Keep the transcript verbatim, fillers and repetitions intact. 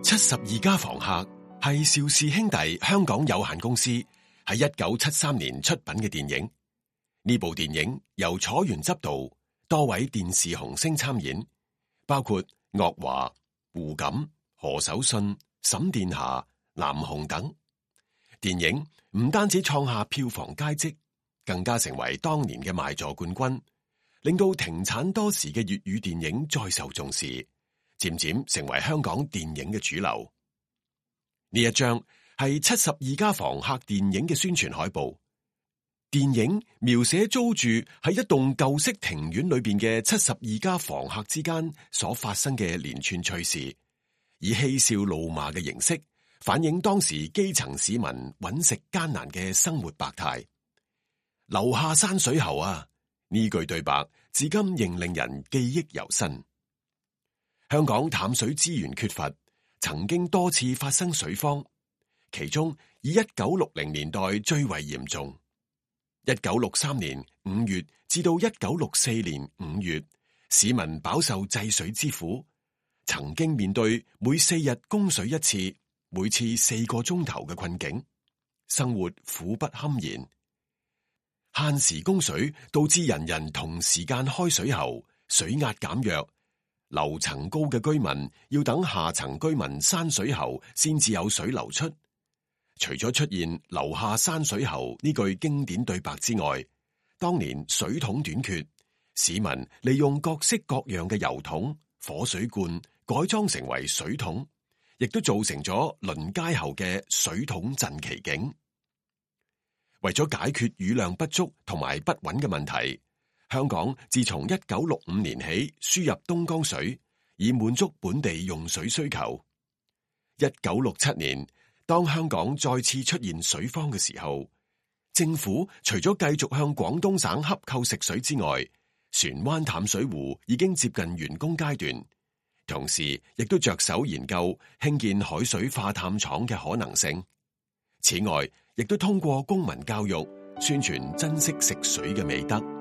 七十二家房客係邵氏兄弟香港有限公司喺一九七三年出品嘅電影。呢部電影由楚原執導，多位電視紅星參演，包括岳華、胡錦、何守信、沈殿霞、南紅等。電影唔單止創下票房佳績，更加成為當年嘅賣座冠軍，令到停產多時嘅粵語電影再受重視，漸漸成為香港電影嘅主流。呢一張係七十二家房客電影嘅宣傳海報。電影描寫租住喺一棟舊式庭院裏邊嘅七十二家房客之間所發生嘅連串趣事，以嬉笑怒罵嘅形式反映當時基層市民揾食艱難嘅生活百態。樓下山水喉啊！呢句對白至今仍令人記憶猶新。香港淡水資源缺乏，曾經多次發生水荒，其中以一九六零年代最為嚴重。一九六三年五月至到一九六四年五月，市民飽受制水之苦，曾經面對每四日供水一次，每次四個鐘頭嘅困境，生活苦不堪言。限時供水導致人人同時間開水喉，水壓減弱，樓層高嘅居民要等下層居民閂水喉先至有水流出。除咗出現樓下閂水喉呢句經典對白之外，當年水桶短缺，市民利用各式各樣嘅油桶、火水罐改裝成為水桶，亦都造成咗輪街後嘅水桶陣奇景。為咗解決雨量不足同埋不穩嘅問題，香港自從一九六五年起輸入東江水，以滿足本地用水需求。一九六七年，當香港再次出現水荒嘅時候，政府除咗繼續向廣東省洽購食水之外，船灣淡水湖已經接近完工階段，同時亦都着手研究興建海水化淡廠嘅可能性。此外，亦都通過公民教育宣傳珍惜食水嘅美德。